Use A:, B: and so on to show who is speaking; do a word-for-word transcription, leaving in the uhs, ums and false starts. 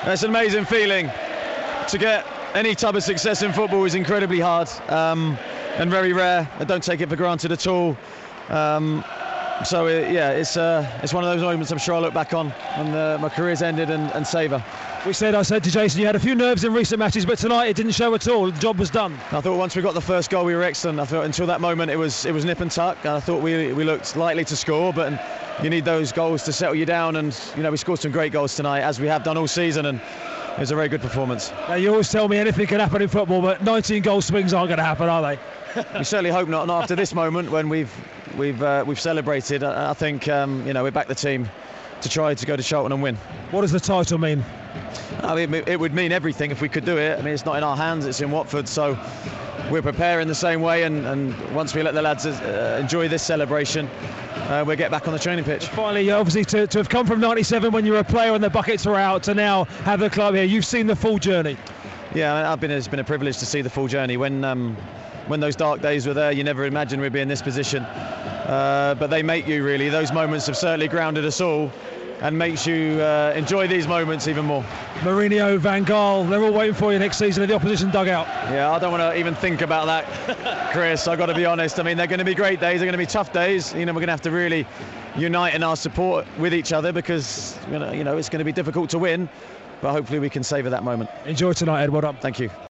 A: It's an amazing feeling. To get any type of success in football is incredibly hard um, and very rare. I don't take it for granted at all. Um, so it, yeah, it's uh, it's one of those moments I'm sure I'll look back on when uh, my career's ended and, and savour.
B: We said, I said to Jason, you had a few nerves in recent matches, but tonight it didn't show at all. The job was done.
A: I thought once we got the first goal, we were excellent. I thought until that moment it was it was nip and tuck. And I thought we we looked likely to score, but you need those goals to settle you down. And you know we scored some great goals tonight, as we have done all season, and it was a very good performance.
B: Now, you always tell me anything can happen in football, but nineteen goal swings aren't going to happen, are they?
A: We certainly hope not. Not after this moment when we've we've uh, we've celebrated. I, I think um, you know we back the team to try to go to Charlton and win.
B: What does the title mean?
A: I mean, it would mean everything if we could do it. I mean, it's not in our hands, it's in Watford, so we're preparing the same way, and, and once we let the lads uh, enjoy this celebration, uh, we'll get back on the training pitch.
B: Finally, obviously, to, to have come from ninety-seven when you were a player and the buckets were out to now have the club here, you've seen the full journey.
A: Yeah, I've been, it's been a privilege to see the full journey. When um, when those dark days were there, you never imagined we'd be in this position, uh, but they make you really. Those moments have certainly grounded us all, and makes you uh, enjoy these moments even more.
B: Mourinho, Van Gaal, they're all waiting for you next season in the opposition dugout.
A: Yeah, I don't want to even think about that, Chris. I've got to be honest. I mean, they're going to be great days. They're going to be tough days. You know, we're going to have to really unite in our support with each other because you know, you know it's going to be difficult to win, but hopefully we can savour that moment.
B: Enjoy tonight, Ed. Well done.
A: Thank you.